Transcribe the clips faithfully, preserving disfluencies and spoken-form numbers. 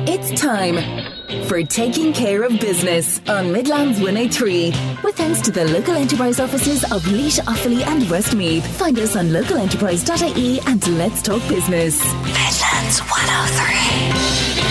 It's time for Taking Care of Business on Midlands one oh three. With thanks to the local enterprise offices of Laois, Offaly and Westmeath. Find us on local enterprise dot I E and let's talk business. Midlands one oh three.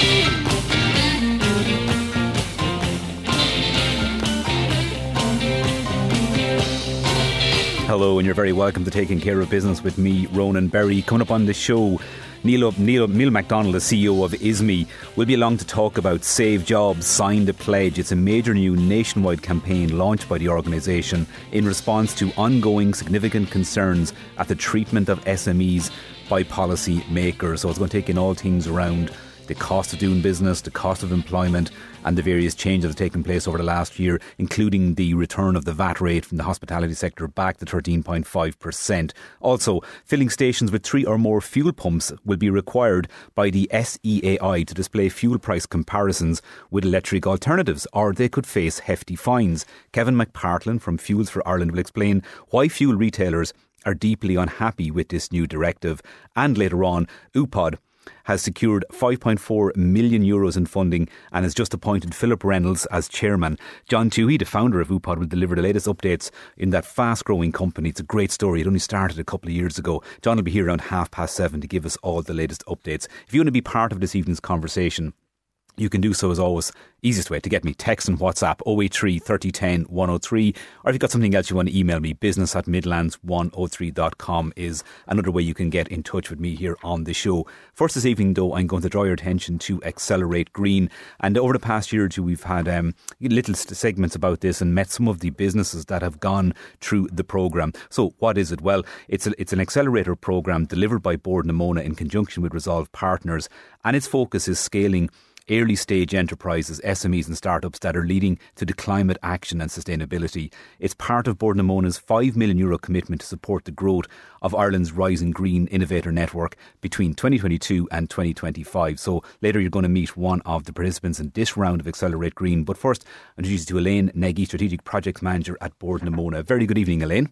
Hello, and you're very welcome to Taking Care of Business with me, Ronan Berry. Coming up on the show, Neil, Neil, Neil MacDonald, the C E O of I S M E, will be along to talk about Save Jobs, Sign the Pledge. It's a major new nationwide campaign launched by the organisation in response to ongoing significant concerns at the treatment of S M Es by policy makers. So it's going to take in all things around the cost of doing business, the cost of employment, and the various changes that have taken place over the last year, including the return of the V A T rate from the hospitality sector back to thirteen point five percent. Also, filling stations with three or more fuel pumps will be required by the S E A I to display fuel price comparisons with electric alternatives, or they could face hefty fines. Kevin McPartlin from Fuels for Ireland will explain why fuel retailers are deeply unhappy with this new directive. And later on, U P O D has secured five point four million euros in funding and has just appointed Philip Reynolds as chairman. John Toohey, the founder of U P O D, will deliver the latest updates in that fast-growing company. It's a great story. It only started a couple of years ago. John will be here around half past seven to give us all the latest updates. If you want to be part of this evening's conversation, you can do so as always. Easiest way to get me, text and WhatsApp oh eight three, thirty, ten, one oh three, or if you've got something else you want to email me, business at midlands one oh three dot com is another way you can get in touch with me here on the show. First this evening though, I'm going to draw your attention to Accelerate Green, and over the past year or two we've had um, little segments about this and met some of the businesses that have gone through the programme. So what is it? Well, it's, a, it's an accelerator programme delivered by Bord na Móna in conjunction with Resolve Partners, and its focus is scaling early stage enterprises, S M Es and startups that are leading to the climate action and sustainability. It's part of Bord na Móna's five million euro commitment to support the growth of Ireland's rising green innovator network between twenty twenty-two and twenty twenty-five. So later you're going to meet one of the participants in this round of Accelerate Green. But first, I'm introduced to Elaine Neggy, Strategic Projects Manager at Bord na Móna. Very good evening, Elaine.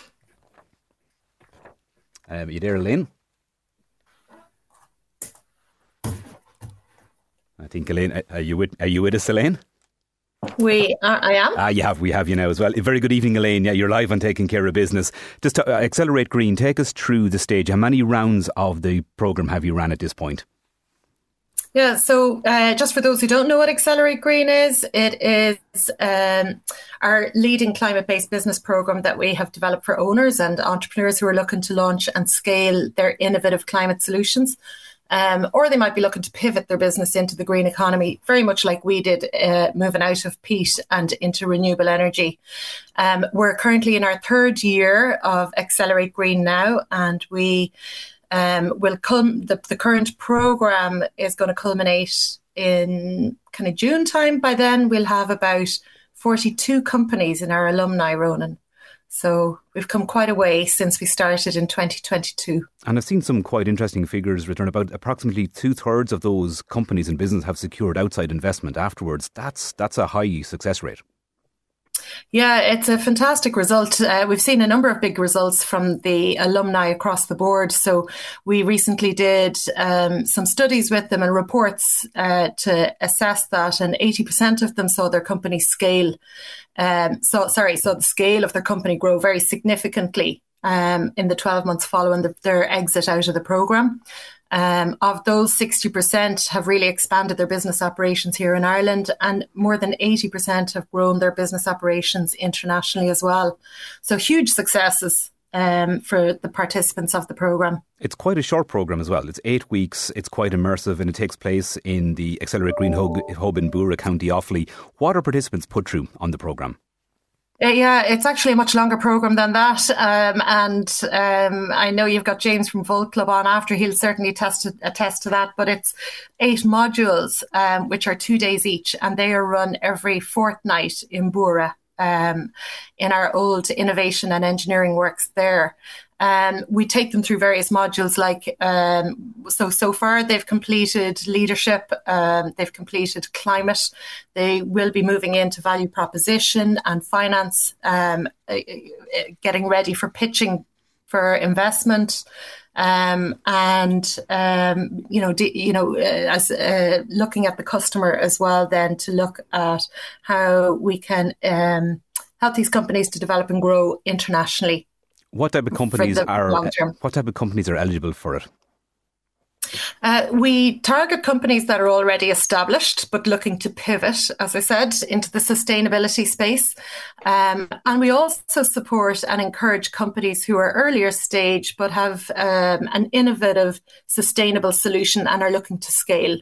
Um, are you there, Elaine? I think, Elaine, are you with, are you with us, Elaine? We, uh, I am. Ah, you have, we have you now as well. Very good evening, Elaine. Yeah, you're live on Taking Care of Business. Just to, uh, Accelerate Green, take us through the stage. How many rounds of the programme have you ran at this point? Yeah, so uh, just for those who don't know what Accelerate Green is, it is um, our leading climate-based business programme that we have developed for owners and entrepreneurs who are looking to launch and scale their innovative climate solutions. Um, or they might be looking to pivot their business into the green economy, very much like we did, uh, moving out of peat and into renewable energy. Um, we're currently in our third year of Accelerate Green now, and we um, will come. The, the current programme is going to culminate in kind of June time. By then, we'll have about forty-two companies in our alumni, Ronan. So we've come quite a way since we started in twenty twenty-two. And I've seen some quite interesting figures return. About approximately two thirds of those companies and business have secured outside investment afterwards. That's that's a high success rate. Yeah, it's a fantastic result. Uh, we've seen a number of big results from the alumni across the board. So we recently did um, some studies with them and reports uh, to assess that, and eighty percent of them saw their company scale. Um, so sorry, so the scale of their company grow very significantly um, in the twelve months following the, their exit out of the programme. Um, of those, sixty percent have really expanded their business operations here in Ireland, and more than eighty percent have grown their business operations internationally as well. So huge successes um, for the participants of the programme. It's quite a short programme as well. It's eight weeks, it's quite immersive, and it takes place in the Accelerate Green Hub, hub in Bura, County Offaly. What are participants put through on the programme? Uh, yeah, it's actually a much longer programme than that. Um, and um, I know you've got James from Volt Club on after. He'll certainly attest to, attest to that. But it's eight modules, um, which are two days each, and they are run every fortnight in Bura, um, in our old innovation and engineering works there. Um, we take them through various modules like, um, so, so far they've completed leadership, um, they've completed climate, they will be moving into value proposition and finance, um, getting ready for pitching for investment. Um, and, um, you know, d- you know, uh, as uh, looking at the customer as well, then to look at how we can um, help these companies to develop and grow internationally. What type of companies are what type of companies are eligible for it? Uh, we target companies that are already established, but looking to pivot, as I said, into the sustainability space. Um, and we also support and encourage companies who are earlier stage, but have um, an innovative, sustainable solution and are looking to scale.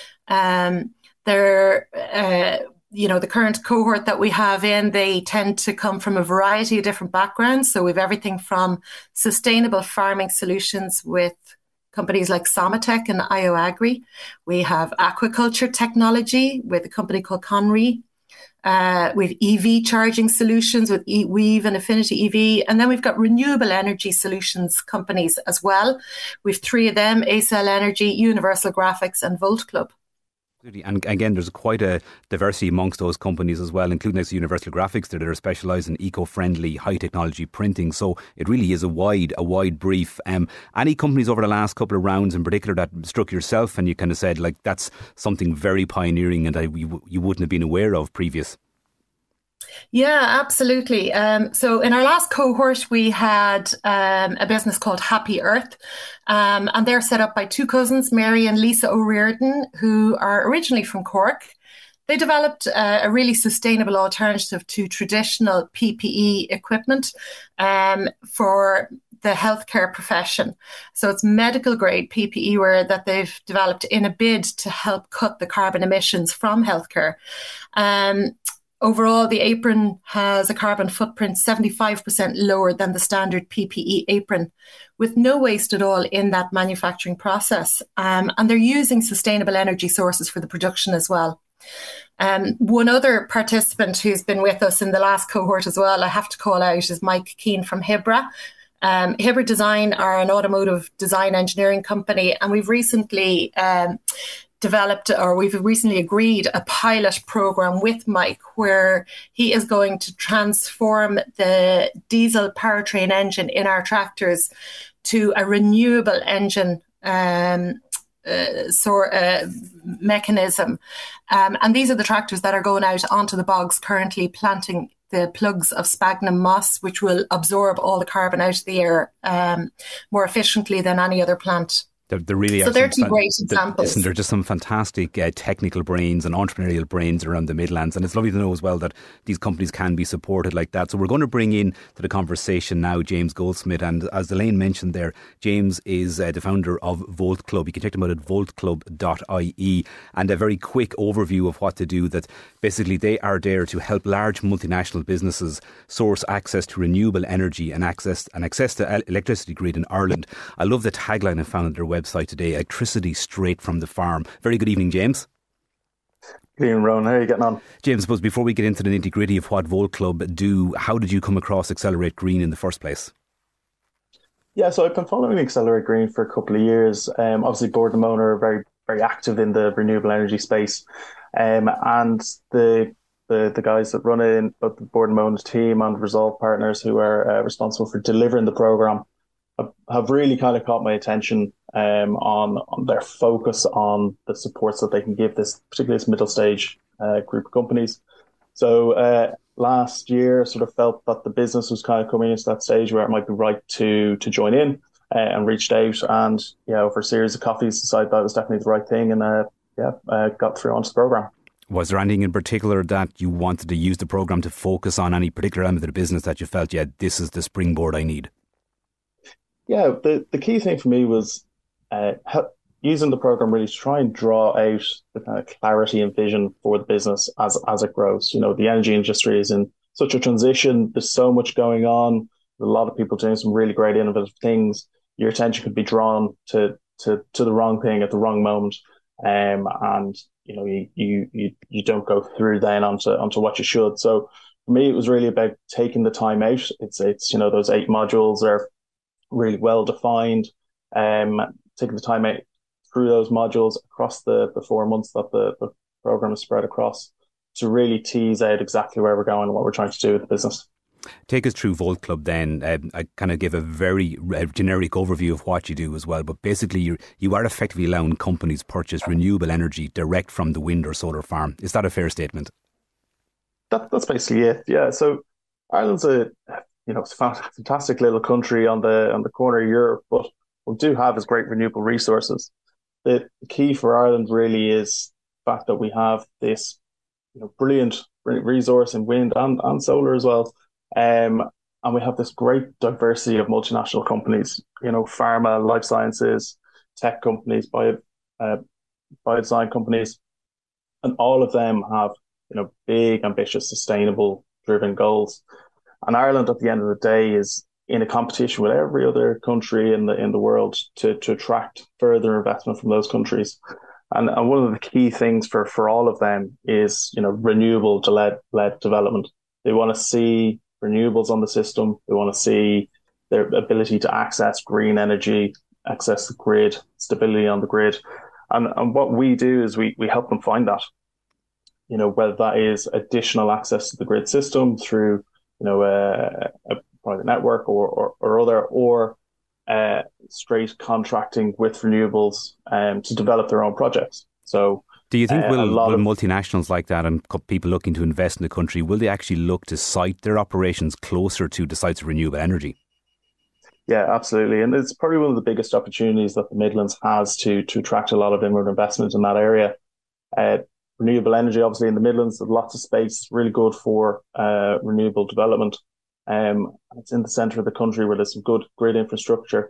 Um, they're, uh, you know, the current cohort that we have in, they tend to come from a variety of different backgrounds. So we have everything from sustainable farming solutions with companies like Somatech and IoAgri. We have aquaculture technology with a company called Conry. Uh, we have E V charging solutions with e- Weave and Affinity E V. And then we've got renewable energy solutions companies as well. We have three of them, Acel Energy, Universal Graphics and Volt Club. And again, there's quite a diversity amongst those companies as well, including next to Universal Graphics that are specialised in eco-friendly, high-technology printing. So it really is a wide, a wide brief. Um, any companies over the last couple of rounds in particular that struck yourself and you kind of said, like, that's something very pioneering and I, you, you wouldn't have been aware of previous? Yeah, absolutely. Um, so in our last cohort, we had um, a business called Happy Earth, um, and they're set up by two cousins, Mary and Lisa O'Riordan, who are originally from Cork. They developed uh, a really sustainable alternative to traditional P P E equipment um, for the healthcare profession. So it's medical grade P P E wear that they've developed in a bid to help cut the carbon emissions from healthcare. Um, Overall, the apron has a carbon footprint seventy-five percent lower than the standard P P E apron, with no waste at all in that manufacturing process. Um, and they're using sustainable energy sources for the production as well. Um, one other participant who's been with us in the last cohort as well, I have to call out, is Mike Keane from Hibra. Um, Hibra Design are an automotive design engineering company, and we've recently um, developed or we've recently agreed a pilot program with Mike where he is going to transform the diesel powertrain engine in our tractors to a renewable engine um, uh, so, uh, mechanism. Um, and these are the tractors that are going out onto the bogs currently planting the plugs of sphagnum moss, which will absorb all the carbon out of the air um, more efficiently than any other plant. They're, they're really so they're two fan- great examples. Listen, they're just some fantastic uh, technical brains and entrepreneurial brains around the Midlands, and it's lovely to know as well that these companies can be supported like that. So we're going to bring in to the conversation now James Goldsmith, and as Elaine mentioned there, James is uh, the founder of Volt Club. You can check them out at volt club dot I E, and a very quick overview of what to do. That basically they are there to help large multinational businesses source access to renewable energy and access and access to electricity grid in Ireland. I love the tagline I found on their website website today, electricity straight from the farm. Very good evening, James. Good evening, Rowan. How are you getting on? James, I suppose before we get into the nitty gritty of what Volt Club do, how did you come across Accelerate Green in the first place? Yeah, so I've been following Accelerate Green for a couple of years. Um, obviously, Board and Mona are very, very active in the renewable energy space. Um, and the the the guys that run it, both the Board and Mona's team and Resolve Partners, who are uh, responsible for delivering the programme, have really kind of caught my attention um, on, on their focus on the supports that they can give this, particularly this middle stage uh, group of companies. So uh, last year, sort of felt that the business was kind of coming into that stage where it might be right to to join in uh, and reached out, and yeah, over a series of coffees, decided that was definitely the right thing, and uh, yeah, uh, got through onto the program. Was there anything in particular that you wanted to use the program to focus on, any particular element of the business that you felt, yeah, this is the springboard I need? Yeah, the, the key thing for me was uh, help, using the program really to try and draw out the kind of clarity and vision for the business as as it grows. You know, the energy industry is in such a transition. There's so much going on. A lot of people doing some really great innovative things. Your attention could be drawn to to, to the wrong thing at the wrong moment, um, and you know you, you you you don't go through then onto onto what you should. So for me, it was really about taking the time out. It's it's you know those eight modules are really well defined, um, taking the time out through those modules across the, the four months that the, the program is spread across to really tease out exactly where we're going and what we're trying to do with the business. Take us through Volt Club then. Um, I kind of give a very uh, generic overview of what you do as well, but basically you you are effectively allowing companies purchase renewable energy direct from the wind or solar farm. Is that a fair statement? That, that's basically it. Yeah. So Ireland's a you know it's a fantastic little country on the on the corner of Europe, but what we do have is great renewable resources. The key for Ireland really is the fact that we have this you know brilliant resource in wind and, and solar as well. Um, and we have this great diversity of multinational companies, you know, pharma, life sciences, tech companies, bio, uh, biodesign companies, and all of them have, you know, big, ambitious, sustainable driven goals. And Ireland, at the end of the day, is in a competition with every other country in the in the world to to attract further investment from those countries. And, and one of the key things for, for all of them is, you know, renewable led led development. They want to see renewables on the system. They want to see their ability to access green energy, access the grid, stability on the grid. And, and what we do is we, we help them find that, you know, whether that is additional access to the grid system through, you know, a, a private network or, or, or other, or uh, straight contracting with renewables um, to develop their own projects. So, do you think uh, will, will of, multinationals like that and people looking to invest in the country, will they actually look to site their operations closer to the sites of renewable energy? Yeah, absolutely. And it's probably one of the biggest opportunities that the Midlands has to to attract a lot of inward investment in that area. Uh, renewable energy, obviously in the Midlands, there's lots of space, really good for uh, renewable development. Um, it's in the centre of the country where there's some good grid infrastructure.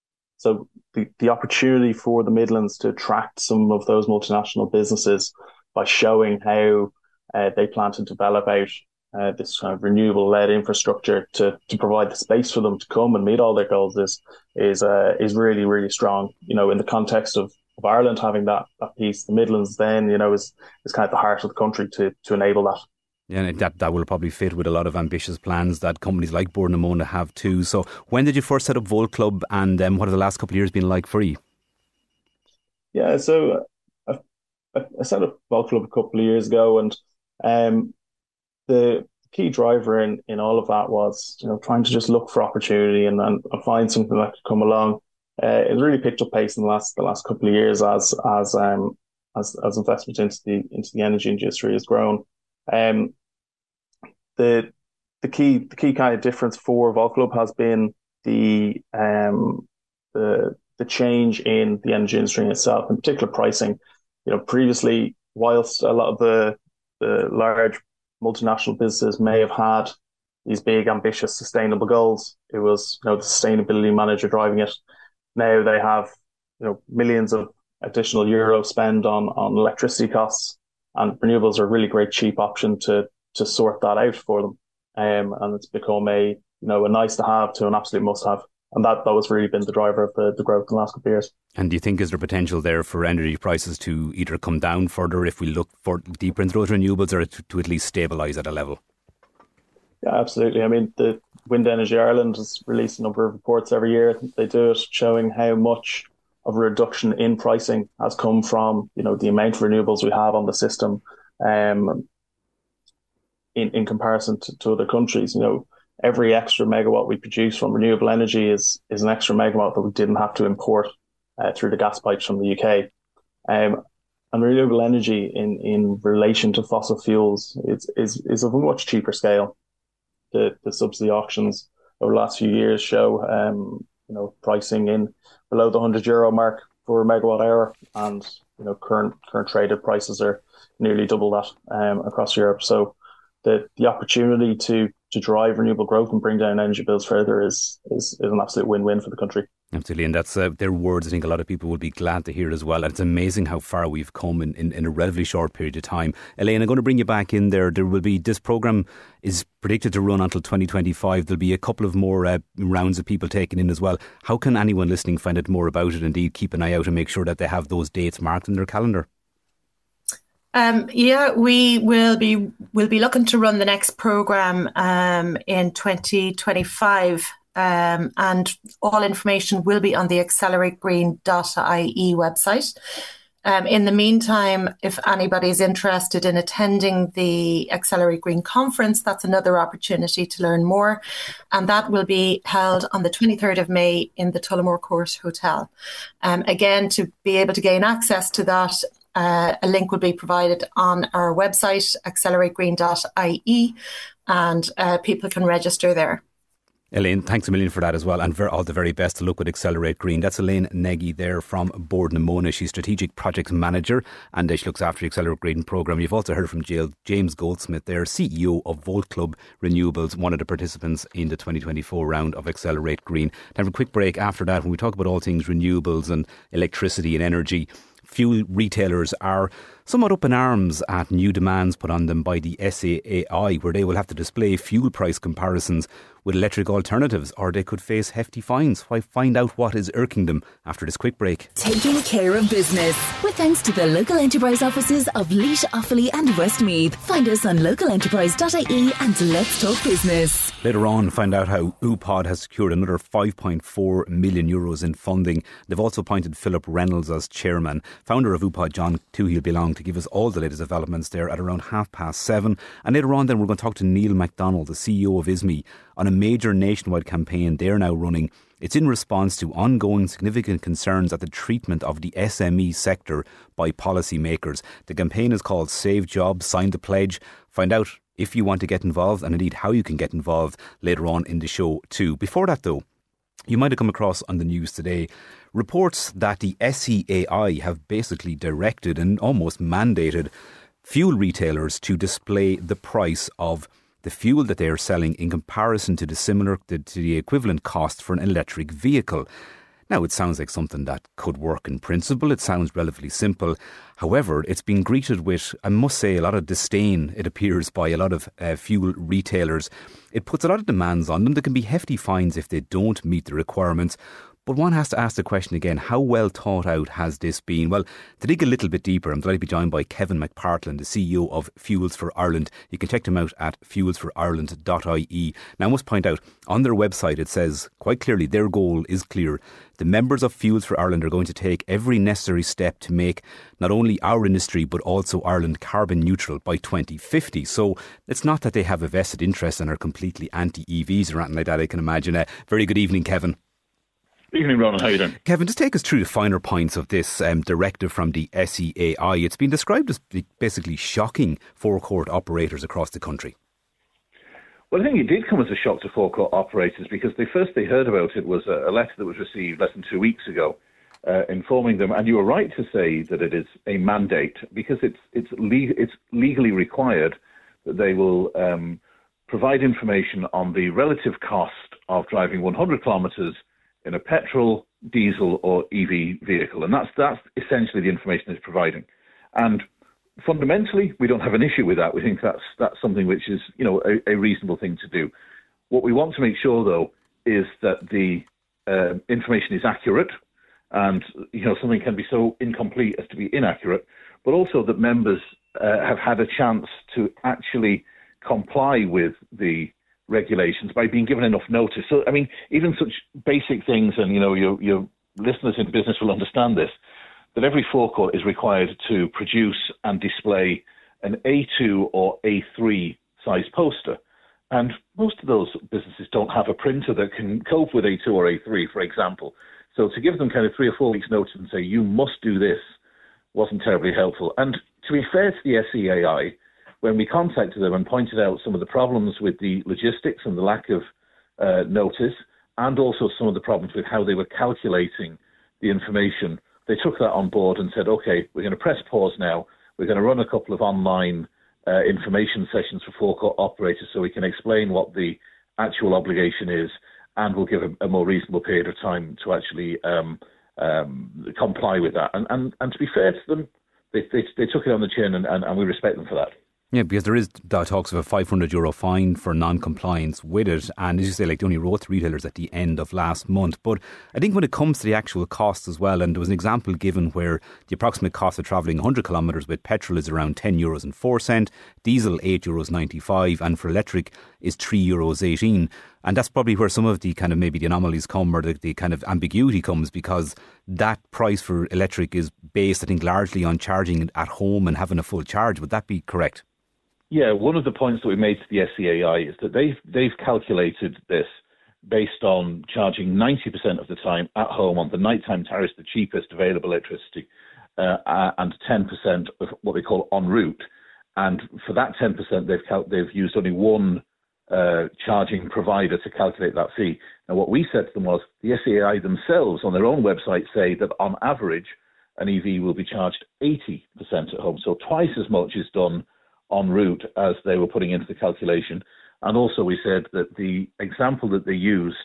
So the, the opportunity for the Midlands to attract some of those multinational businesses by showing how uh, they plan to develop out uh, this kind of renewable-led infrastructure to to provide the space for them to come and meet all their goals is is uh, is really, really strong. You know, in the context of, of Ireland having that that piece, the Midlands then, you know, is is kind of the heart of the country to to enable that. Yeah, and that, that will probably fit with a lot of ambitious plans that companies like Bord na Móna have too. So when did you first set up Volt Club, and um, what have the last couple of years been like for you? Yeah, so I, I set up Volt Club a couple of years ago, and um, the key driver in, in all of that was, you know, trying to just look for opportunity and, and, and find something that could come along. Uh, it really picked up pace in the last the last couple of years as as um as as investment into the into the energy industry has grown. Um, the the key the key kind of difference for Volt Club has been the um the the change in the energy industry itself, in particular pricing. You know, previously, whilst a lot of the the large multinational businesses may have had these big, ambitious, sustainable goals, it was, you know, the sustainability manager driving it. Now they have, you know, millions of additional euro spend on on electricity costs. And renewables are a really great cheap option to to sort that out for them. Um, and it's become a you know a nice to have to an absolute must have. And that, that was really been the driver of the, the growth in the last couple of years. And do you think is there potential there for energy prices to either come down further if we look for deeper into those renewables, or to, to at least stabilise at a level? Yeah, absolutely. I mean, the Wind Energy Ireland has released a number of reports every year. They do it showing how much of a reduction in pricing has come from, you know, the amount of renewables we have on the system, um, in, in comparison to, to other countries. You know, every extra megawatt we produce from renewable energy is is an extra megawatt that we didn't have to import uh, through the gas pipes from the U K. Um, and renewable energy in, in relation to fossil fuels is, is, is of a much cheaper scale. The, the subsidy auctions over the last few years show, um, you know, pricing in below the one hundred euro mark for a megawatt hour, and you know current current traded prices are nearly double that um, across Europe. So the the opportunity to to drive renewable growth and bring down energy bills further is is, is an absolute win-win for the country. Absolutely, and that's uh, their words I think a lot of people will be glad to hear as well. And it's amazing how far we've come in, in, in a relatively short period of time. Elaine, I'm going to bring you back in there. There will be, this programme is predicted to run until twenty twenty-five. There'll be a couple of more uh, rounds of people taken in as well. How can anyone listening find out more about it? Indeed, keep an eye out and make sure that they have those dates marked in their calendar. Um, yeah, we will be will be looking to run the next programme um, in twenty twenty-five. Um, and all information will be on the accelerate green dot I E website. Um, in the meantime, if anybody's interested in attending the Accelerate Green conference, that's another opportunity to learn more. And that will be held on the twenty-third of May in the Tullamore Court Hotel. Um, again, to be able to gain access to that, uh, a link will be provided on our website, accelerate green dot I E, and uh, people can register there. Elaine, thanks a million for that as well, and ver- all the very best to look with Accelerate Green. That's Elaine Neggy there from Bord na Móna. She's Strategic Project Manager and uh, she looks after the Accelerate Green programme. You've also heard from James Goldsmith there, C E O of Volt Club Renewables, one of the participants in the twenty twenty-four round of Accelerate Green. Time for a quick break. After that, when we talk about all things renewables and electricity and energy, fuel retailers are somewhat up in arms at new demands put on them by the S A A I, where they will have to display fuel price comparisons with electric alternatives, or they could face hefty fines. Why, find out what is irking them after this quick break. Taking care of business with thanks to the local enterprise offices of Laois, Offaly and Westmeath. Find us on local enterprise dot I E and let's talk business. Later on, find out how U P O D has secured another five point four million euros in funding. They've also appointed Philip Reynolds as chairman. Founder of U P O D, John Toohill, belong to give us all the latest developments there at around half past seven. And later on then we're going to talk to Neil MacDonald, the C E O of ISME, on a major nationwide campaign they're now running. It's in response to ongoing significant concerns at the treatment of the S M E sector by policymakers. The campaign is called Save Jobs, Sign the Pledge. Find out if you want to get involved and indeed how you can get involved later on in the show too. Before that though, you might have come across on the news today reports that the S A A I have basically directed and almost mandated fuel retailers to display the price of the fuel that they are selling in comparison to the similar to the equivalent cost for an electric vehicle. Now, it sounds like something that could work in principle. It sounds relatively simple. However, it's been greeted with, I must say, a lot of disdain, it appears, by a lot of uh, fuel retailers. It puts a lot of demands on them. There can be hefty fines if they don't meet the requirements. But one has to ask the question again, how well thought out has this been? Well, to dig a little bit deeper, I'm delighted to be joined by Kevin McPartland, the C E O of Fuels for Ireland. You can check them out at fuels for ireland dot I E. Now, I must point out, on their website it says quite clearly their goal is clear. The members of Fuels for Ireland are going to take every necessary step to make not only our industry but also Ireland carbon neutral by twenty fifty. So it's not that they have a vested interest and are completely anti-E Vs or anything like that, I can imagine. Uh, very good evening, Kevin. Evening, Ronan. How are you doing? Kevin, just take us through the finer points of this um, directive from the S A A I. It's been described as basically shocking forecourt operators across the country. Well, I think it did come as a shock to forecourt operators because the first they heard about it was a letter that was received less than two weeks ago uh, informing them, and you were right to say that it is a mandate because it's it's, le- it's legally required that they will um, provide information on the relative cost of driving one hundred kilometres in a petrol, diesel or E V vehicle. And that's that's essentially the information it's providing. And fundamentally, we don't have an issue with that. We think that's that's something which is, you know, a, a reasonable thing to do. What we want to make sure, though, is that the uh, information is accurate and, you know, something can be so incomplete as to be inaccurate, but also that members uh, have had a chance to actually comply with the regulations by being given enough notice. So, I mean, even such basic things, and, you know, your, your listeners in business will understand this, that every forecourt is required to produce and display an A two or A three size poster. And most of those businesses don't have a printer that can cope with A two or A three, for example. So to give them kind of three or four weeks notice and say, you must do this, wasn't terribly helpful. And to be fair to the S A A I, when we contacted them and pointed out some of the problems with the logistics and the lack of uh, notice, and also some of the problems with how they were calculating the information, they took that on board and said, OK, we're going to press pause now. We're going to run a couple of online uh, information sessions for forecourt operators so we can explain what the actual obligation is, and we'll give a, a more reasonable period of time to actually um, um, comply with that. And, and, and to be fair to them, they, they, they took it on the chin, and, and, and we respect them for that. Yeah, because there is talks of a five hundred euro fine for non-compliance with it. And as you say, like, they only wrote to retailers at the end of last month. But I think when it comes to the actual costs as well, and there was an example given where the approximate cost of travelling one hundred kilometres with petrol is around ten euros and four cents, diesel eight euros ninety-five, and for electric is three euros eighteen. And that's probably where some of the kind of maybe the anomalies come, or the, the kind of ambiguity comes, because that price for electric is based, I think, largely on charging at home and having a full charge. Would that be correct? Yeah, one of the points that we made to the S C A I is that they've, they've calculated this based on charging ninety percent of the time at home on the nighttime tariffs, the cheapest available electricity, uh, and ten percent of what they call en route. And for that ten percent, they've cal- they've used only one uh, charging provider to calculate that fee. Now, what we said to them was the S C A I themselves on their own website say that on average, an E V will be charged eighty percent at home. So twice as much is done en route as they were putting into the calculation. And also we said that the example that they used,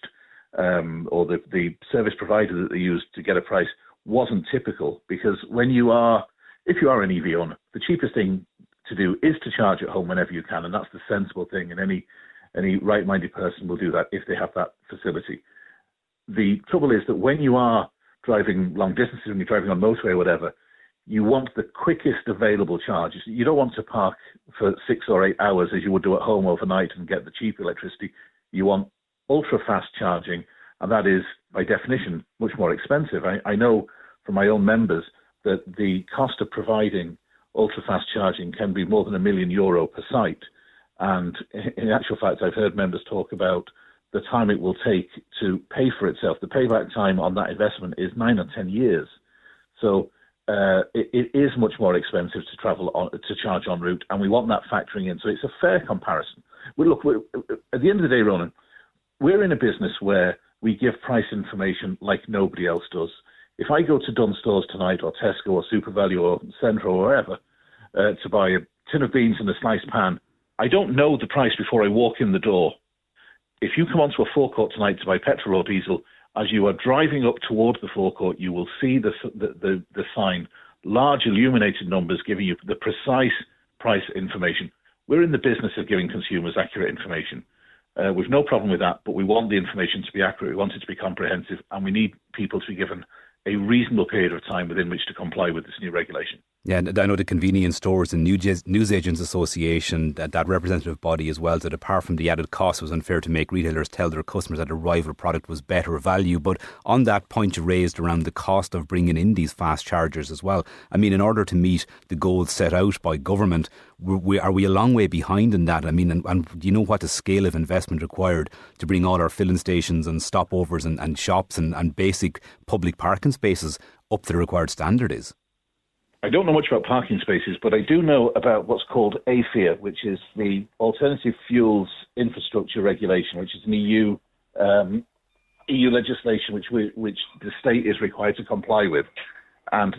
um, or the, the service provider that they used to get a price, wasn't typical, because when you are, if you are an E V owner, the cheapest thing to do is to charge at home whenever you can, and that's the sensible thing, and any any right-minded person will do that if they have that facility. The trouble is that when you are driving long distances, when you're driving on motorway or whatever, you want the quickest available charge. You don't want to park for six or eight hours as you would do at home overnight and get the cheap electricity. You want ultra-fast charging, and that is, by definition, much more expensive. I, I know from my own members that the cost of providing ultra-fast charging can be more than a million euro per site. And in actual fact, I've heard members talk about the time it will take to pay for itself. The payback time on that investment is nine or ten years. So uh, it, it is much more expensive to travel on, to charge en route, and we want that factoring in. So it's a fair comparison. We look, we're, at the end of the day, Ronan, we're in a business where we give price information like nobody else does. If I go to Dunnes Stores tonight, or Tesco, or SuperValu, or Centro, or wherever, uh, to buy a tin of beans and a sliced pan, I don't know the price before I walk in the door. If you come onto a forecourt tonight to buy petrol or diesel, as you are driving up towards the forecourt, you will see the, the, the, the sign, large illuminated numbers giving you the precise price information. We're in the business of giving consumers accurate information. Uh, we've no problem with that, but we want the information to be accurate. We want it to be comprehensive, and we need people to be given a reasonable period of time within which to comply with this new regulation. Yeah, and I know the Convenience Stores and News Agents Association, that, that representative body as well, that apart from the added cost, it was unfair to make retailers tell their customers that a rival product was better value. But on that point you raised around the cost of bringing in these fast chargers as well, I mean, in order to meet the goals set out by government, we, are we a long way behind in that? I mean, and, and do you know what the scale of investment required to bring all our filling stations and stopovers and, and shops and, and basic public parking spaces up to the required standard is? I don't know much about parking spaces, but I do know about what's called A F I R, which is the Alternative Fuels Infrastructure Regulation, which is an E U um, E U legislation which we, which the state is required to comply with. And,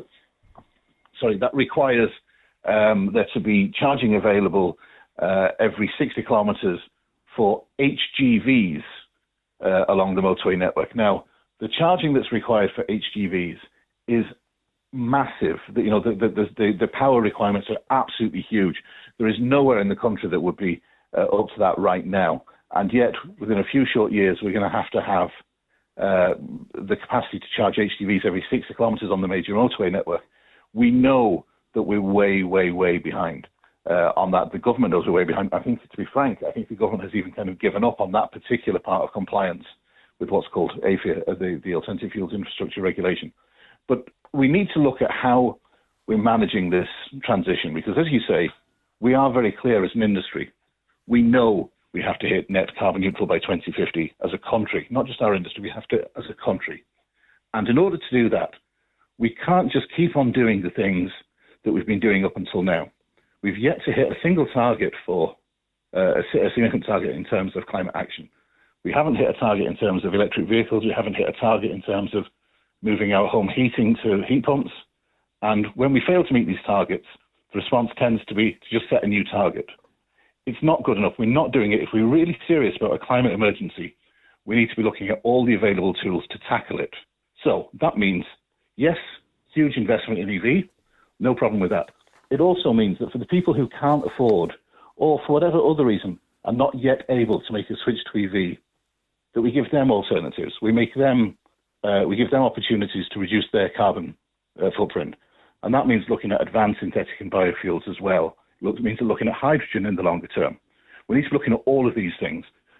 sorry, that requires um, there to be charging available uh, every sixty kilometres for H G Vs uh, along the motorway network. Now, the charging that's required for H G Vs is massive. You know, the, the, the, the power requirements are absolutely huge. There is nowhere in the country that would be uh, up to that right now. And yet, within a few short years, we're going to have to have uh, the capacity to charge H G Vs every sixty kilometres on the major motorway network. We know that we're way, way, way behind uh, on that. The government knows we're way behind. I think, to be frank, I think the government has even kind of given up on that particular part of compliance with what's called A F I R, the, the Alternative Fuels Infrastructure Regulation. But we need to look at how we're managing this transition, because, as you say, we are very clear as an industry. We know we have to hit net carbon neutral by twenty fifty as a country, not just our industry. We have to as a country. And in order to do that, we can't just keep on doing the things that we've been doing up until now. We've yet to hit a single target for uh, a significant target in terms of climate action. We haven't hit a target in terms of electric vehicles. We haven't hit a target in terms of moving our home heating to heat pumps. And when we fail to meet these targets, the response tends to be to just set a new target. It's not good enough. We're not doing it. If we're really serious about a climate emergency, we need to be looking at all the available tools to tackle it. So that means, yes, huge investment in E V, no problem with that. It also means that for the people who can't afford, or for whatever other reason, are not yet able to make a switch to E V, that we give them alternatives. We make them Uh, we give them opportunities to reduce their carbon uh, footprint. And that means looking at advanced synthetic and biofuels as well. It means looking at hydrogen in the longer term. We need to be looking at all of these things.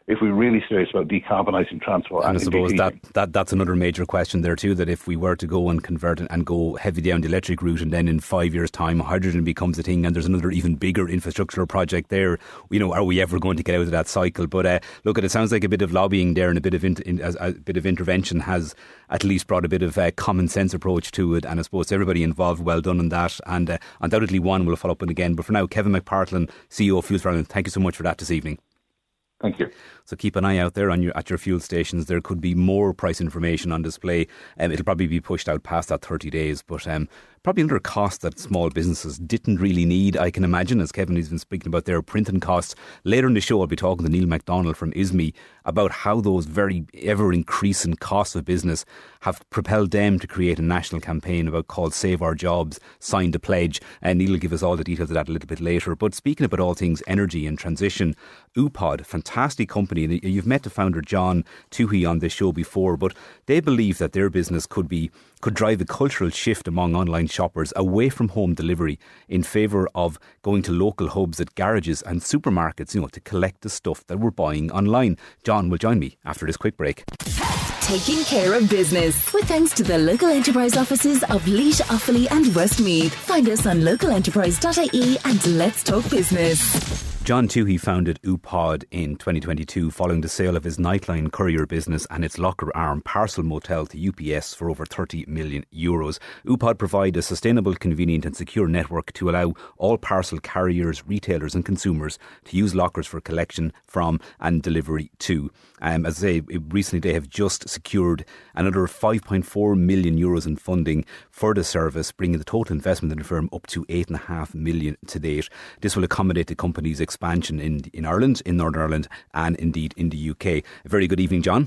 if we're really serious about decarbonising transport. And and I suppose that, heating. that that's another major question there too, that if we were to go and convert and go heavy down the electric route, and then in five years' time hydrogen becomes a thing and there's another even bigger infrastructural project there, you know, are we ever going to get out of that cycle? But uh, look, it sounds like a bit of lobbying there and a bit of in, in, a, a bit of intervention has at least brought a bit of a common sense approach to it, and I suppose everybody involved, well done on that, and uh, undoubtedly one will follow up on again. But for now, Kevin McPartlan, C E O of Fuels for Ireland, thank you so much for that this evening. Thank you. So keep an eye out there on your at your fuel stations. There could be more price information on display. Um, it'll probably be pushed out past that thirty days, but um, probably under a cost that small businesses didn't really need, I can imagine, as Kevin has been speaking about their printing costs. Later in the show, I'll be talking to Neil MacDonald from I S M E about how those very ever-increasing costs of business have propelled them to create a national campaign about called Save Our Jobs, Sign the Pledge. And Neil will give us all the details of that a little bit later. But speaking about all things energy and transition, UPod, fantastic company. You've met the founder, John Toohey, on this show before, but they believe that their business could be could drive a cultural shift among online shoppers away from home delivery in favour of going to local hubs at garages and supermarkets, you know, to collect the stuff that we're buying online. John will join me after this quick break. Taking care of business with thanks to the local enterprise offices of Laois, Offaly and Westmeath. Find us on local enterprise dot I E and let's talk business. John Toohey founded UPod in twenty twenty-two following the sale of his Nightline courier business and its locker arm Parcel Motel to U P S for over thirty million euros. UPod provide a sustainable, convenient and secure network to allow all parcel carriers, retailers and consumers to use lockers for collection from and delivery to. Um, as I say, recently they have just secured another five point four million euros in funding for the service, bringing the total investment in the firm up to eight point five million to date. This will accommodate the company's expansion in, in Ireland, in Northern Ireland and indeed in the U K. A very good evening, John.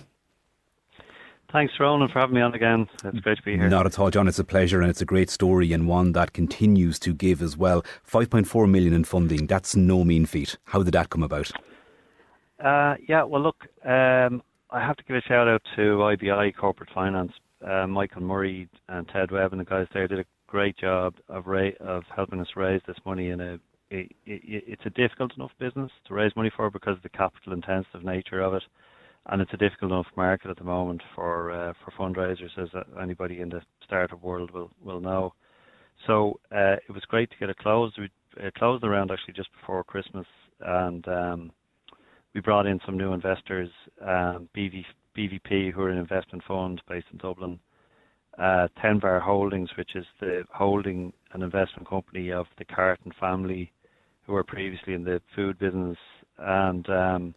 Thanks, Ronan, for having me on again. It's great to be here. Not at all, John. It's a pleasure, and it's a great story and one that continues to give as well. five point four million in funding, that's no mean feat. How did that come about? Uh, yeah, well, look, um, I have to give a shout out to I B I Corporate Finance. Uh, Michael Murray and Ted Webb and the guys there did a great job of ra- of helping us raise this money in a It, it, it's a difficult enough business to raise money for because of the capital intensive nature of it, and it's a difficult enough market at the moment for uh, for fundraisers, as anybody in the startup world will, will know. So uh, it was great to get it closed. We uh, closed the round actually just before Christmas, and um, we brought in some new investors, um, B V, B V P, who are an investment fund based in Dublin, uh, Tenbar Holdings, which is the holding and investment company of the Carton family, who were previously in the food business, and um,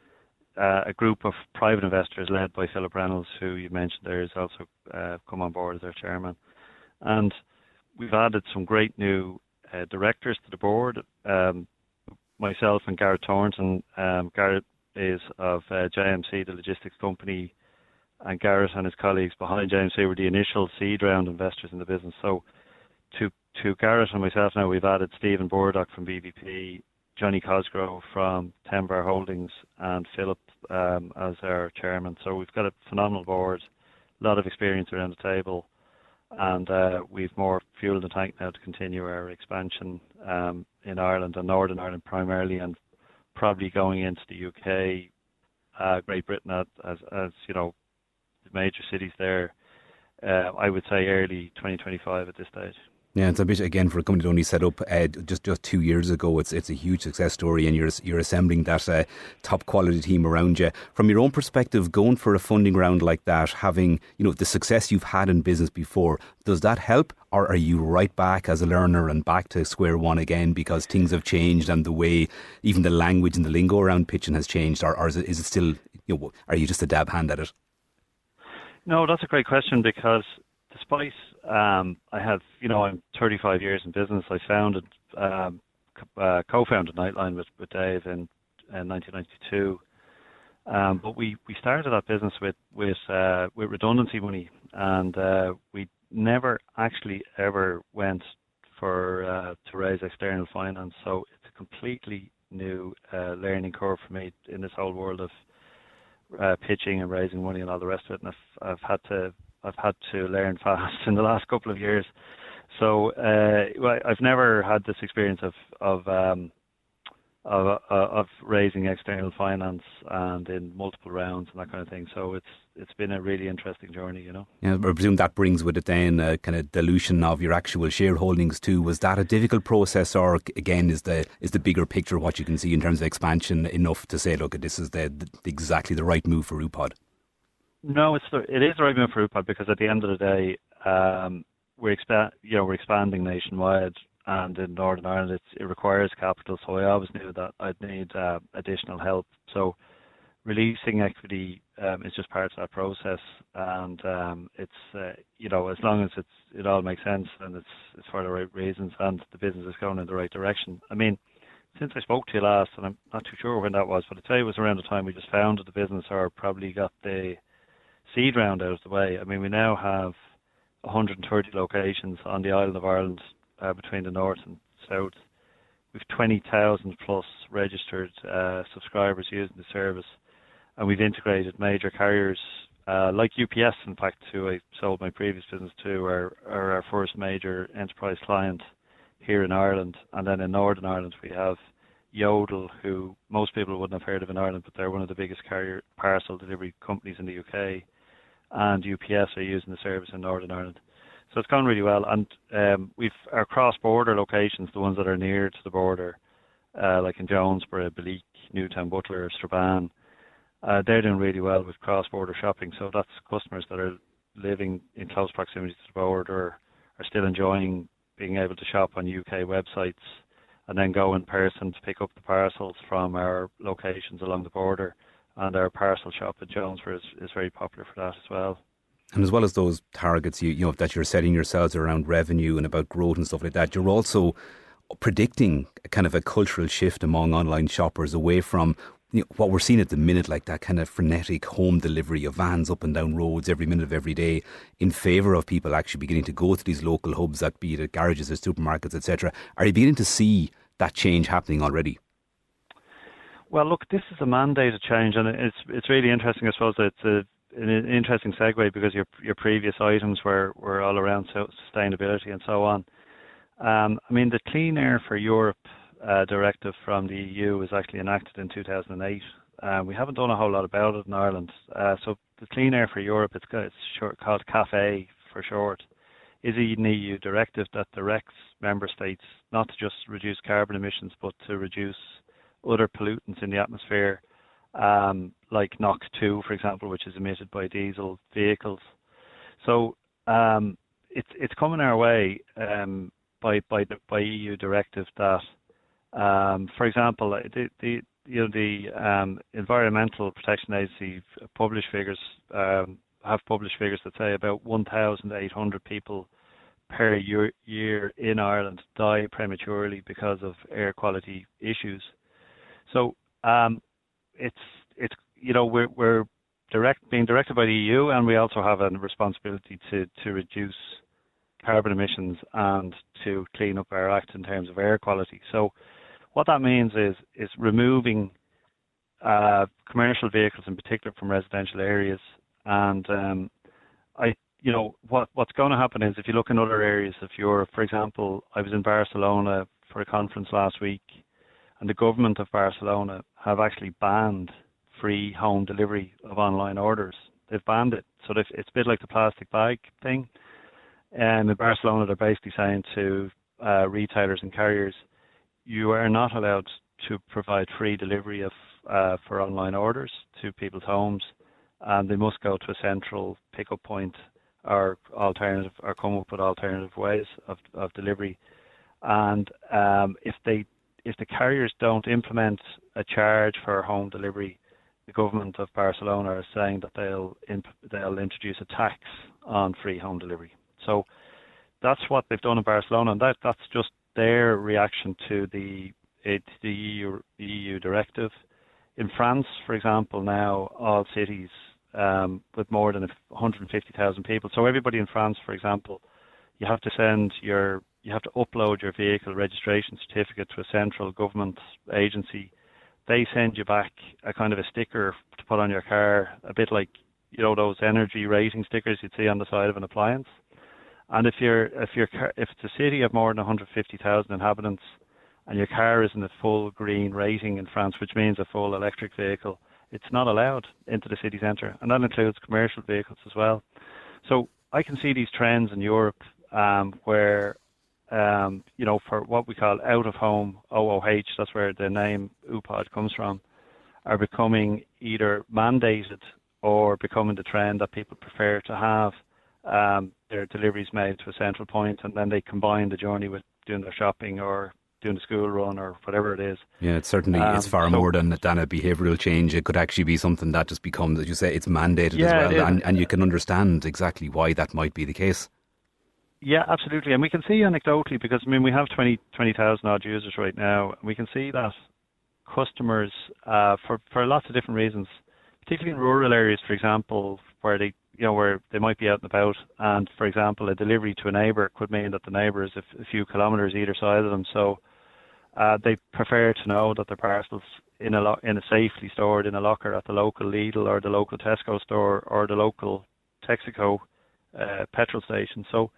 uh, a group of private investors led by Philip Reynolds, who you mentioned there, has also uh, come on board as our chairman. And we've added some great new uh, directors to the board. Um, myself and Garrett Thornton. Um, Garrett is of uh, J M C, the logistics company, and Garrett and his colleagues behind J M C were the initial seed round investors in the business. So to to Garrett and myself now, we've added Stephen Burdock from B V P, Johnny Cosgrove from Tenbar Holdings, and Philip um, as our chairman. So we've got a phenomenal board, a lot of experience around the table, and uh, we've more fuel in the tank now to continue our expansion um, in Ireland and Northern Ireland primarily, and probably going into the U K, uh, Great Britain as, as, as you know, the major cities there. Uh, I would say early twenty twenty-five at this stage. Yeah, it's a bit, again, for a company that only set up uh, just, just two years ago. It's it's a huge success story, and you're you're assembling that uh, top quality team around you. From your own perspective, going for a funding round like that, having, you know, the success you've had in business before, does that help, or are you right back as a learner and back to square one again because things have changed and the way, even the language and the lingo around pitching has changed, or, or is it is it still, you know, are you just a dab hand at it? No, that's a great question, because despite um, I have, you know, I'm thirty-five years in business. I founded, um, uh, co-founded Nightline with, with Dave in, in nineteen ninety-two. Um, but we, we started that business with with uh, with redundancy money, and uh, we never actually ever went for uh, to raise external finance. So it's a completely new uh, learning curve for me in this whole world of uh, pitching and raising money and all the rest of it. And I've, I've had to I've had to learn fast in the last couple of years. So uh, I've never had this experience of of um, of, of raising external finance and in multiple rounds and that kind of thing. So it's it's been a really interesting journey, you know. Yeah, I presume that brings with it then a kind of dilution of your actual shareholdings too. Was that a difficult process, or again is the is the bigger picture what you can see in terms of expansion enough to say, look, this is the, the exactly the right move for Upod? No, it's the, it is the right move for Upod, because at the end of the day, um, we're expa- you know we're expanding nationwide. And in Northern Ireland, it's, it requires capital, so I always knew that I'd need uh, additional help. So releasing equity um, is just part of that process, and um, it's uh, you know as long as it's it all makes sense and it's it's for the right reasons and the business is going in the right direction. I mean, since I spoke to you last, and I'm not too sure when that was, but I'd say it was around the time we just founded the business, or probably got the seed round out of the way. I mean, we now have one hundred thirty locations on the island of Ireland. Uh, between the north and south. We've twenty thousand plus registered uh, subscribers using the service, and we've integrated major carriers uh, like U P S, in fact, who I sold my previous business to, are, are our first major enterprise client here in Ireland. And then in Northern Ireland we have Yodel, who most people wouldn't have heard of in Ireland, but they're one of the biggest carrier parcel delivery companies in the U K, and U P S are using the service in Northern Ireland. So it's gone really well, and um, we've our cross-border locations, the ones that are near to the border, uh, like in Jonesborough, Bleak, Newtown, Butler, Strabane, uh, they're doing really well with cross-border shopping. So that's customers that are living in close proximity to the border, are still enjoying being able to shop on U K websites and then go in person to pick up the parcels from our locations along the border. And our parcel shop at Jonesborough is, is very popular for that as well. And as well as those targets you, you know, that you're setting yourselves around revenue and about growth and stuff like that, you're also predicting a kind of a cultural shift among online shoppers away from, you know, what we're seeing at the minute, like that kind of frenetic home delivery of vans up and down roads every minute of every day, in favour of people actually beginning to go to these local hubs, that be it at garages or supermarkets, et cetera. Are you beginning to see that change happening already? Well, look, this is a mandated change, and it's it's really interesting. I suppose it's a an interesting segue, because your your previous items were, were all around sustainability and so on. Um, I mean, the Clean Air for Europe uh, directive from the E U was actually enacted in two thousand eight. Uh, we haven't done a whole lot about it in Ireland. Uh, so the Clean Air for Europe, it's, it's short, called C A F E for short, is an E U directive that directs member states not to just reduce carbon emissions, but to reduce other pollutants in the atmosphere, um, like N O X two, for example, which is emitted by diesel vehicles. So um, it's it's coming our way um, by by the, by E U directive that, um, for example, the, the you know the um, Environmental Protection Agency publish figures um, have published figures that say about one thousand eight hundred people per year, year in Ireland die prematurely because of air quality issues. So um, it's it's you know we're we're direct being directed by the E U, and we also have a responsibility to to reduce carbon emissions and to clean up our act in terms of air quality. So what that means is is removing uh, commercial vehicles in particular from residential areas. And um, I you know what what's going to happen is, if you look in other areas of Europe, for example, I was in Barcelona for a conference last week, and the government of Barcelona have actually banned free home delivery of online orders. They've banned it. So it's a bit like the plastic bag thing. And in Barcelona, they're basically saying to uh, retailers and carriers, you are not allowed to provide free delivery of uh, for online orders to people's homes, and they must go to a central pickup point or alternative, or come up with alternative ways of, of delivery. And um, if they If the carriers don't implement a charge for home delivery, the government of Barcelona are saying that they'll imp- they'll introduce a tax on free home delivery. So that's what they've done in Barcelona, and that that's just their reaction to the it, the E U, E U directive. In France, for example, now all cities um, with more than one hundred fifty thousand people. So everybody in France, for example, you have to send your You have to upload your vehicle registration certificate to a central government agency. They send you back a kind of a sticker to put on your car, a bit like, you know, those energy rating stickers you'd see on the side of an appliance. And if you're if you're if it's a city of more than one hundred fifty thousand inhabitants, and your car isn't a full green rating in France, which means a full electric vehicle, it's not allowed into the city centre, and that includes commercial vehicles as well. So I can see these trends in Europe um, where, um, you know, for what we call out-of-home O O H, that's where the name U P O D comes from, are becoming either mandated or becoming the trend that people prefer to have um, their deliveries made to a central point, and then they combine the journey with doing their shopping or doing the school run or whatever it is. Yeah, it's certainly um, it's far so, more than than a behavioural change. It could actually be something that just becomes, as you say, it's mandated yeah, as well, and, and you can understand exactly why that might be the case. Yeah, absolutely, and we can see anecdotally, because I mean we have twenty thousand odd users right now, and we can see that customers, uh, for for lots of different reasons, particularly in rural areas, for example, where they you know where they might be out and about, and for example, a delivery to a neighbour could mean that the neighbour is a, f- a few kilometres either side of them, so. Uh, they prefer to know that their parcels in a lo- in a safely stored in a locker at the local Lidl or the local Tesco store or the local Texaco uh, petrol station. So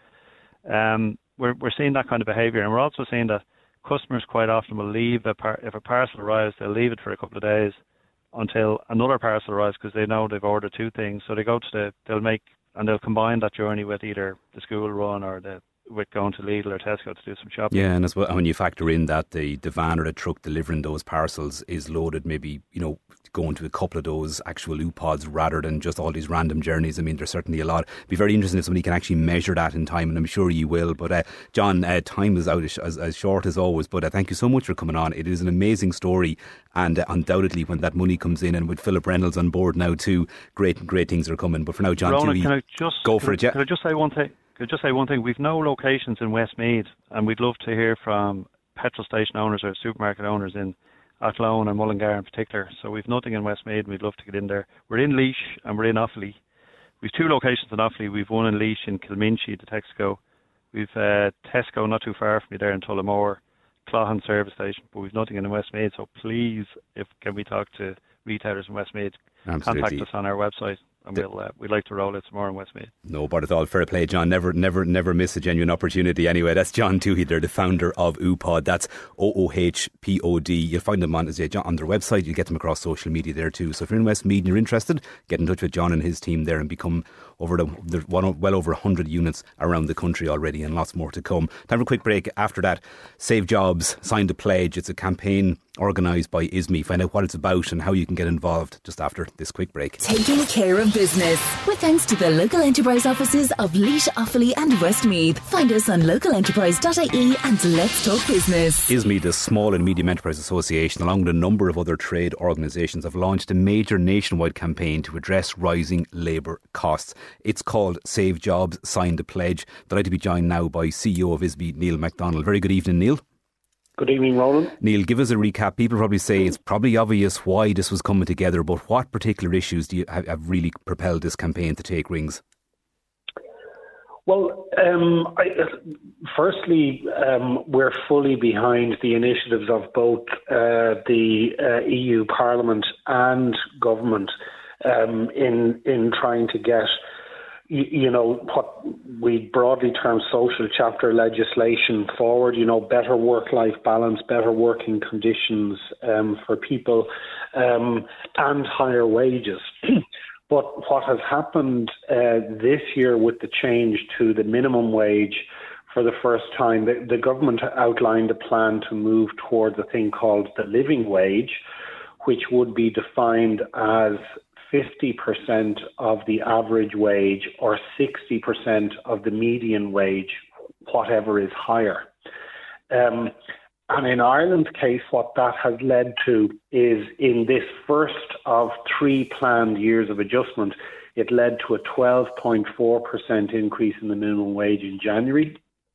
um, we're we're seeing that kind of behaviour, and we're also seeing that customers quite often will leave a par- if a parcel arrives, they'll leave it for a couple of days until another parcel arrives, because they know they've ordered two things. So they go to the they'll make and they'll combine that journey with either the school run or the with going to Lidl or Tesco to do some shopping. Yeah, and as well, when you factor in that the, the van or the truck delivering those parcels is loaded, maybe, you know, going to a couple of those actual U P O Ds rather than just all these random journeys. I mean, there's certainly a lot. It'd be very interesting if somebody can actually measure that in time, and I'm sure you will. But uh, John, uh, time is out as, as, as short as always, but uh, thank you so much for coming on. It is an amazing story, and uh, undoubtedly when that money comes in, and with Philip Reynolds on board now too, great great things are coming. But for now, John, Ronan, Dewey, can I just, go can, for it. Yeah. Can I just say one thing? Can I just say one thing? We've no locations in Westmeath, and we'd love to hear from petrol station owners or supermarket owners in Athlone and Mullingar in particular. So we've nothing in Westmeath, and we'd love to get in there. We're in Laois and we're in Offaly. We've two locations in Offaly. We've one in Laois in Kilminchie, the Texaco. We've uh, Tesco not too far from me there in Tullamore, Clohan service station, but we've nothing in Westmeath. So please, if can we talk to retailers in Westmeath, Absolutely. Contact us on our website. And we'll, uh, we'd like to roll it some more in Westmeath. No, but it's all fair play, John. Never, never, never miss a genuine opportunity. Anyway, that's John Toohey, they're the founder of U P O D. That's O O H P O D. You'll find them on, as John, on their website. You'll get them across social media there too. So if you're in Westmeath and you're interested, get in touch with John and his team there and become over the, the one, well over one hundred units around the country already, and lots more to come. Time for a quick break. After that, Save Jobs, signed a pledge. It's a campaign organised by I S M E. Find out what it's about and how you can get involved just after this quick break. Taking care of business with thanks to the local enterprise offices of Laois, Offaly and Westmeath. Find us on local enterprise dot I E and let's talk business. I S M E, the Small and Medium Enterprise Association, along with a number of other trade organisations, have launched a major nationwide campaign to address rising labour costs. It's called Save Jobs, signed a pledge. Delighted to be joined now by C E O of I S M E, Neil MacDonald. Very good evening, Neil. Good evening, Ronan. Neil, give us a recap. People probably say it's probably obvious why this was coming together, but what particular issues do you have, have really propelled this campaign to take wings? Well, um, I, firstly, um, we're fully behind the initiatives of both uh, the uh, E U Parliament and government um, in in trying to get, you, you know, what we broadly term social chapter legislation forward. You know, better work-life balance, better working conditions um, for people, um, and higher wages. But what has happened uh, this year with the change to the minimum wage for the first time, the, the government outlined a plan to move towards a thing called the living wage, which would be defined as fifty percent of the average wage or sixty percent of the median wage, whatever is higher. Um, And in Ireland's case, what that has led to is in this first of three planned years of adjustment, it led to a twelve point four percent increase in the minimum wage in January.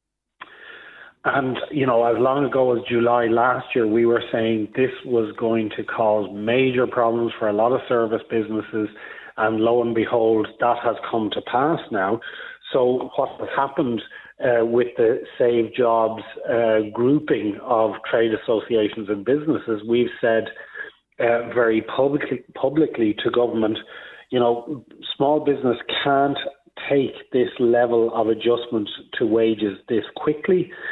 And, you know, as long ago as July last year, we were saying this was going to cause major problems for a lot of service businesses. And lo and behold, that has come to pass now. So what has happened Uh, with the Save Jobs uh, grouping of trade associations and businesses, we've said uh, very publicly, publicly to government, you know, small business can't take this level of adjustment to wages this quickly.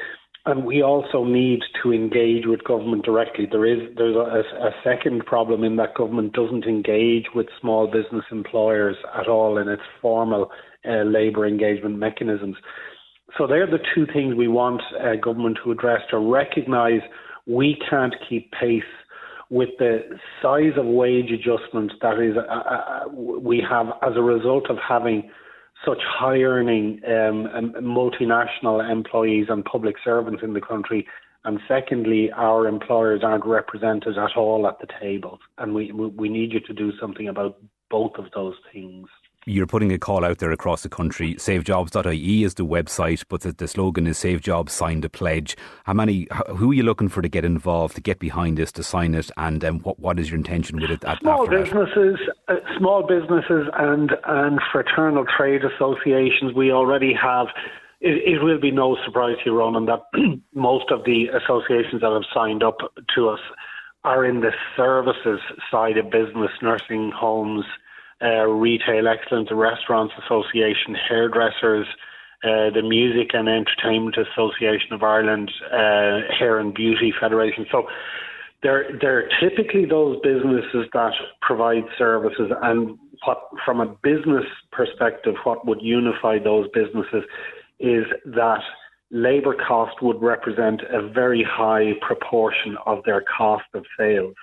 And we also need to engage with government directly. There is there's a, a second problem in that government doesn't engage with small business employers at all in its formal uh, labour engagement mechanisms. So they're the two things we want uh, government to address, to recognise we can't keep pace with the size of wage adjustment that is uh, uh, we have as a result of having such high-earning um, multinational employees and public servants in the country. And secondly, our employers aren't represented at all at the table. And we we need you to do something about both of those things. You're putting a call out there across the country. save jobs dot I E is the website, but the, the slogan is Save Jobs, Sign the Pledge. How many? Who are you looking for to get involved, to get behind this, to sign it, and um, what what is your intention with it? At, small businesses, uh, small businesses, and and fraternal trade associations. We already have. It, it will be no surprise to you, Ronan, that most of the associations that have signed up to us are in the services side of business, nursing homes. Uh, Retail Excellence, the Restaurants Association, Hairdressers, uh, the Music and Entertainment Association of Ireland, uh, Hair and Beauty Federation. So they're, they're typically those businesses that provide services, and what, from a business perspective, what would unify those businesses is that labour cost would represent a very high proportion of their cost of sales.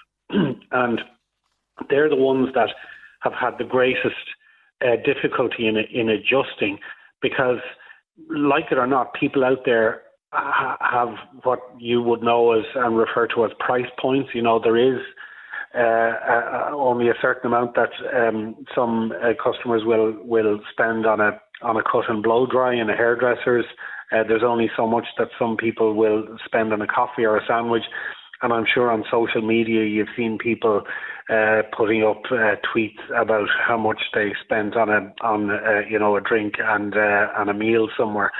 And they're the ones that have had the greatest uh, difficulty in in adjusting, because, like it or not, people out there ha- have what you would know as and refer to as price points. You know, there is uh, uh, only a certain amount that um, some uh, customers will will spend on a on a cut and blow dry in a hairdresser's. Uh, there's only so much that some people will spend on a coffee or a sandwich. And I'm sure on social media you've seen people uh, putting up uh, tweets about how much they spent on a on uh, you know a drink and uh, and a meal somewhere.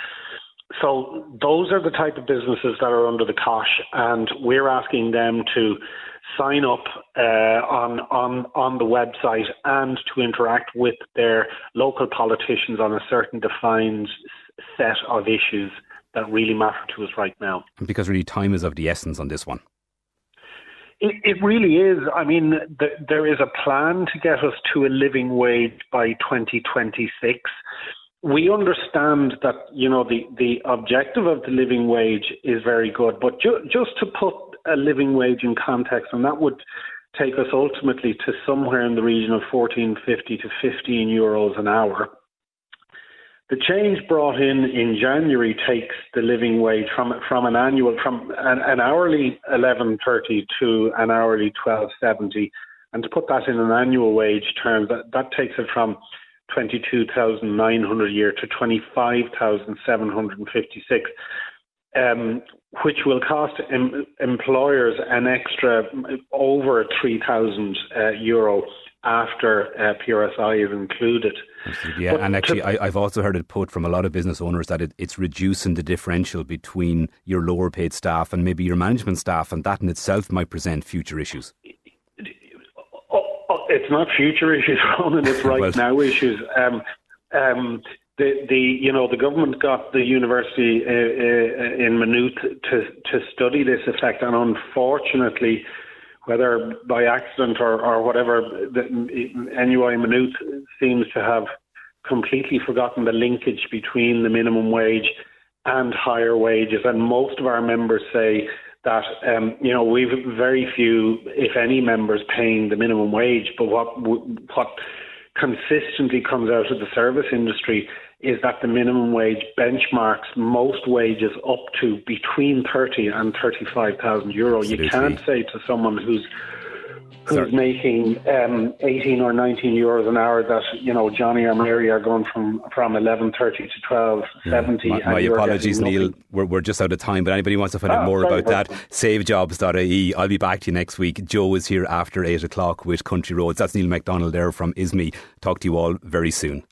So those are the type of businesses that are under the cosh, and we're asking them to sign up uh, on on on the website and to interact with their local politicians on a certain defined set of issues that really matter to us right now. Because really time is of the essence on this one. It, it really is. I mean, th- there is a plan to get us to a living wage by twenty twenty-six. We understand that, you know, the, the objective of the living wage is very good, but ju- just to put a living wage in context, and that would take us ultimately to somewhere in the region of fourteen fifty to fifteen euros an hour. The change brought in in January takes the living wage from from an annual from an, an hourly eleven thirty to an hourly twelve seventy, and to put that in an annual wage term, that, that takes it from twenty-two thousand nine hundred a year to twenty-five thousand seven hundred fifty-six, um, which will cost em- employers an extra over three thousand uh, euro after uh, P R S I is included. Yeah, but and actually to, I, I've also heard it put from a lot of business owners that it, it's reducing the differential between your lower paid staff and maybe your management staff, and that in itself might present future issues. It's not future issues, Ronan, it's right well, now issues. Um, um, the, the you know the government got the university uh, uh, in Maynooth to to study this effect, and unfortunately, whether by accident or, or whatever, the N U I Maynooth seems to have completely forgotten the linkage between the minimum wage and higher wages. And most of our members say that, um, you know, we've very few, if any, members paying the minimum wage. But what what consistently comes out of the service industry is that the minimum wage benchmarks most wages up to between thirty and thirty-five thousand euro. You can't say to someone who's who's Sorry. making um, eighteen or nineteen euros an hour that, you know, Johnny or Mary are going from from eleven thirty to twelve seventy. Yeah. My, my apologies, Neil. We're we're just out of time. But anybody wants to find ah, out more about that, save jobs dot I E. I'll be back to you next week. Joe is here after eight o'clock with Country Roads. That's Neil MacDonald there from I S M E. Talk to you all very soon.